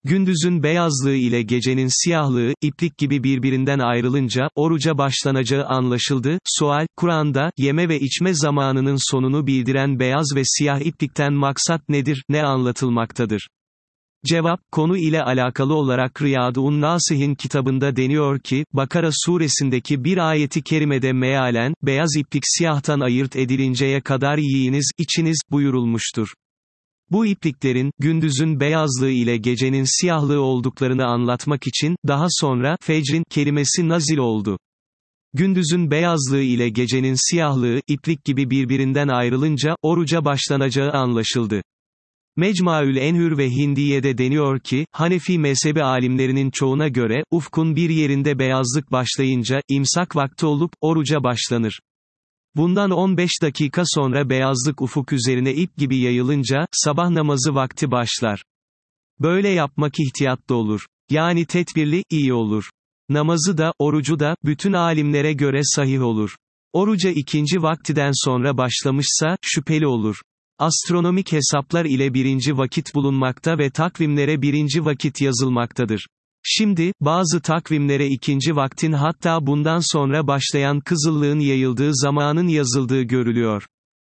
Gündüzün beyazlığı ile gecenin siyahlığı, iplik gibi birbirinden ayrılınca, oruca başlanacağı anlaşıldı. Sual, Kur'an'da, yeme ve içme zamanının sonunu bildiren beyaz ve siyah iplikten maksat nedir, ne anlatılmaktadır? Cevap, konu ile alakalı olarak Riyad-ın Nâsih'in kitabında deniyor ki, Bakara suresindeki bir ayeti kerimede mealen, beyaz iplik siyahtan ayırt edilinceye kadar yiyiniz, içiniz, buyurulmuştur. Bu ipliklerin, gündüzün beyazlığı ile gecenin siyahlığı olduklarını anlatmak için, daha sonra, fecrin, kelimesi nazil oldu. Gündüzün beyazlığı ile gecenin siyahlığı, iplik gibi birbirinden ayrılınca, oruca başlanacağı anlaşıldı. Mecmuaül Enhür ve Hindiye'de deniyor ki, Hanefi mezhebi alimlerinin çoğuna göre, ufkun bir yerinde beyazlık başlayınca, imsak vakti olup, oruca başlanır. Bundan 15 dakika sonra beyazlık ufuk üzerine ip gibi yayılınca, sabah namazı vakti başlar. Böyle yapmak ihtiyatlı olur. Yani tedbirli, iyi olur. Namazı da, orucu da, bütün alimlere göre sahih olur. Oruca ikinci vaktiden sonra başlamışsa, şüpheli olur. Astronomik hesaplar ile birinci vakit bulunmakta ve takvimlere birinci vakit yazılmaktadır. Şimdi, bazı takvimlere ikinci vaktin hatta bundan sonra başlayan kızıllığın yayıldığı zamanın yazıldığı görülüyor.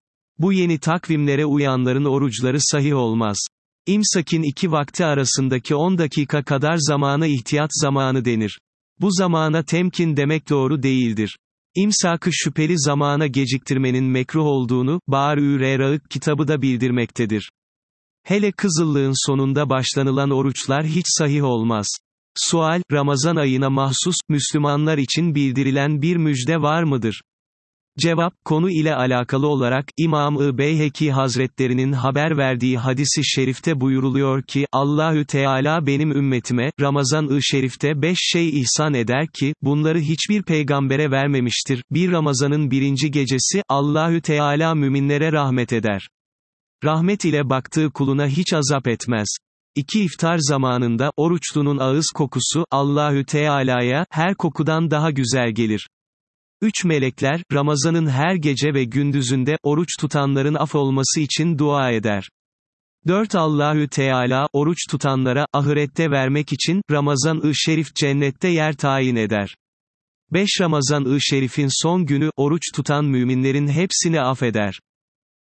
Bu yeni takvimlere uyanların oruçları sahih olmaz. İmsakin iki vakti arasındaki 10 dakika kadar zamana ihtiyat zamanı denir. Bu zamana temkin demek doğru değildir. İmsakı şüpheli zamana geciktirmenin mekruh olduğunu, Bâr-ü-Râ'ık kitabı da bildirmektedir. Hele kızıllığın sonunda başlanılan oruçlar hiç sahih olmaz. Sual, Ramazan ayına mahsus, Müslümanlar için bildirilen bir müjde var mıdır? Cevap, konu ile alakalı olarak, İmam-ı Beyheki Hazretlerinin haber verdiği hadis-i şerifte buyuruluyor ki, Allahü Teala benim ümmetime, Ramazan-ı şerifte 5 şey ihsan eder ki, bunları hiçbir peygambere vermemiştir. Bir Ramazanın birinci gecesi, Allahü Teala müminlere rahmet eder. Rahmet ile baktığı kuluna hiç azap etmez. 2 iftar zamanında, oruçlunun ağız kokusu, Allahü Teala'ya, her kokudan daha güzel gelir. 3 melekler, Ramazan'ın her gece ve gündüzünde, oruç tutanların af olması için dua eder. 4 Allahü Teala, oruç tutanlara, ahirette vermek için, Ramazan-ı Şerif cennette yer tayin eder. 5 Ramazan-ı Şerif'in son günü, oruç tutan müminlerin hepsini affeder.